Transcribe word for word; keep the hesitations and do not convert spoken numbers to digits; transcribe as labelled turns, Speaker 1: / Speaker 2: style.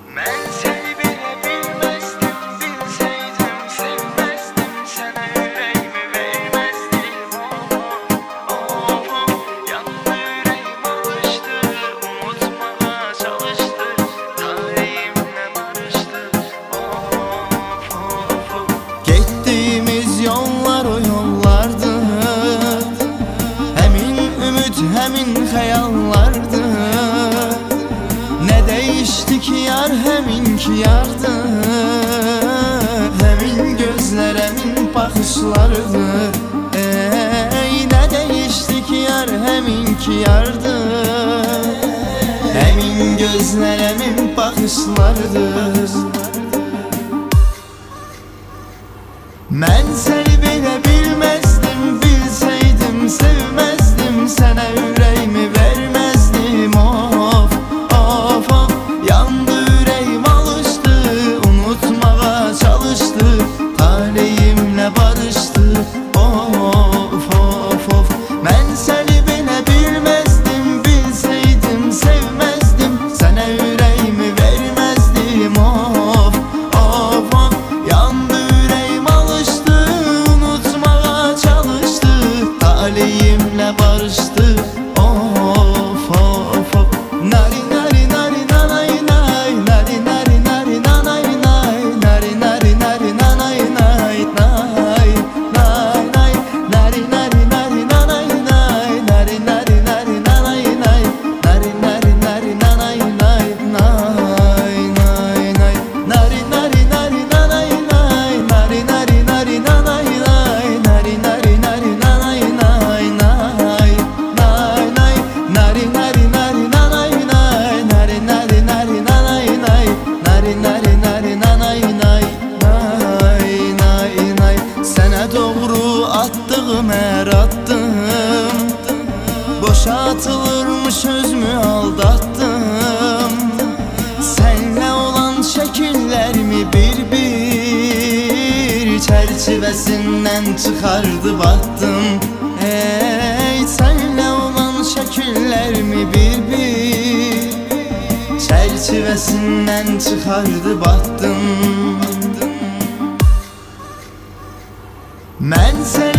Speaker 1: Ben seni bile bilmezdim, bilseydim sevmezdim, sana yüreğimi vermezdim. Oh, oh, oh, yandı yüreğim alıştı, unutmaya çalıştı, tarihimle barıştı. Oh, oh, oh.
Speaker 2: Gittiğimiz yollar o yollardı, hemin ümit hemin hayallardı. Ne değişti ki yar, heminki yardı, hemin gözler hemin bakışlardı. Ey ne değişti ki yar, heminki yardı, hemin gözler hemin bakışlardı. Ben seni bile bilmezdim, bilseydim sevmezdim, sana yüreğimi vermezdim. Of of of, yandı yüreğim alıştı, unutmaya çalıştı, talihimle barıştı. Of of of, ben seni bile bilmezdim, bilseydim sevmezdim, sana yüreğimi vermezdim. Of of of, yandı talihimle barıştı. Of of of, nari nari nari nanay nay, nari nari nari nanay nay, nari nari nari nanay nay nay nay nay, nari nari nari nanay nay, nari nari nari nanay nay, nari nari nari nanay nay nay nay nay, nari nari nari nanay nay, nari nari nari nanay nay, nari nari nari nanay nay. Nari nari nari nanay nay, nari nari nari nanay nay, nari nari nari nanay nay nay nay nay. Sana doğru attığım her attım, boşa atılırmış özümü aldattım. Seninle olan şekillerimi bir bir çerçevesinden çıkardı baktım. Ey seninle olan şekillerimi bir bir çerçevesinden çıkardı baktım. Ben seni